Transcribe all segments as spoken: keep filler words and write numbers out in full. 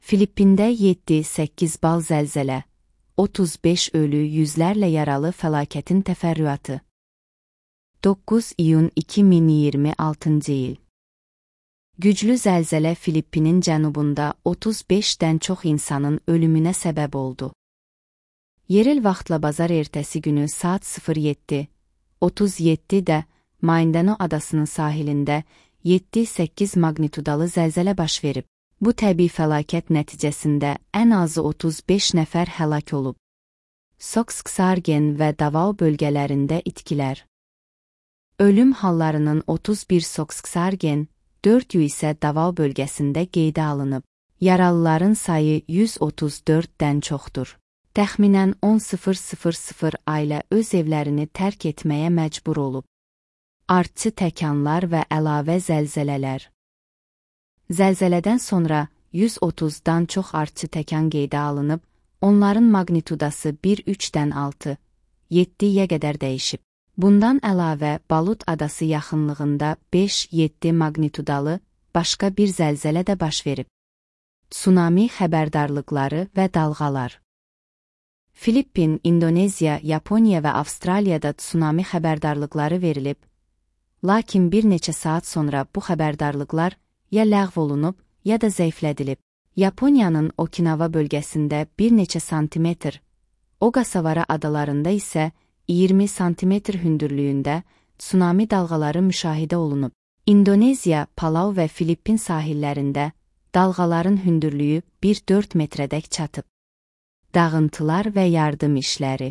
Filippində yeddi səkkiz bal zəlzələ, otuz beş ölü, yüzlərlə yaralı fəlakətin təfərrüatı. doqquz iyun iki min iyirmi altıncı il. Güclü zəlzələ Filippinin cənubunda otuz beşdən çox insanın ölümünə səbəb oldu. Yerel vaxtla bazar ertəsi günü saat sıfır yeddi otuz yeddidə Maindano adasının sahilində yeddi səkkiz maqnitudalı zəlzələ baş verib. Bu təbii fəlakət nəticəsində ən azı otuz beş nəfər həlak olub. Soksksargen və Davao bölgələrində itkilər. Ölüm hallarının otuz bir Soksksargen, dörd isə Davao bölgəsində qeydə alınıb. Yaralıların sayı yüz otuz dörddən çoxdur. Təxminən on min ailə öz evlərini tərk etməyə məcbur olub. Artçı təkanlar və əlavə zəlzələlər. Zəlzələdən sonra yüz otuzdan çox artçı təkan qeydə alınıb, onların maqnitudası bir üçdən altı yeddiyə qədər dəyişib. Bundan əlavə Balut adası yaxınlığında beş yeddi maqnitudalı başqa bir zəlzələ də baş verib. Tsunami xəbərdarlıqları və dalğalar. Filippin, İndoneziya, Yaponiya və Avstraliyada tsunami xəbərdarlıqları verilib, lakin bir neçə saat sonra bu xəbərdarlıqlar ya ləğv olunub, ya da zəiflədilib. Yaponiyanın Okinawa bölgəsində bir neçə santimetr, Ogasawara adalarında isə iyirmi santimetr hündürlüyündə tsunami dalğaları müşahidə olunub. İndoneziya, Palau və Filippin sahillərində dalğaların hündürlüyü bir dörd metrədək çatıb. Dağıntılar və yardım işləri.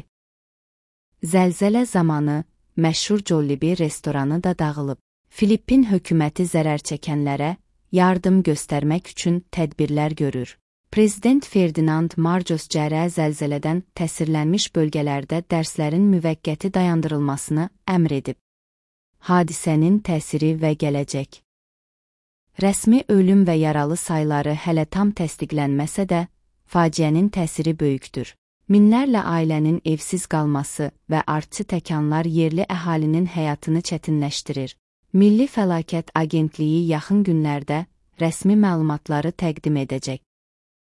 Zəlzələ zamanı məşhur Jollibee restoranı da dağılıb. Filippin hökuməti zərər çəkənlərə yardım göstərmək üçün tədbirlər görür. Prezident Ferdinand Marcos Jr. zəlzələdən təsirlənmiş bölgələrdə dərslərin müvəqqəti dayandırılmasını əmr edib. Hadisənin təsiri və gələcək. Rəsmi ölüm və yaralı sayları hələ tam təsdiqlənməsə də, faciənin təsiri böyükdür. Minlərlə ailənin evsiz qalması və artçı təkanlar yerli əhalinin həyatını çətinləşdirir. Milli Fəlakət Agentliyi yaxın günlərdə rəsmi məlumatları təqdim edəcək.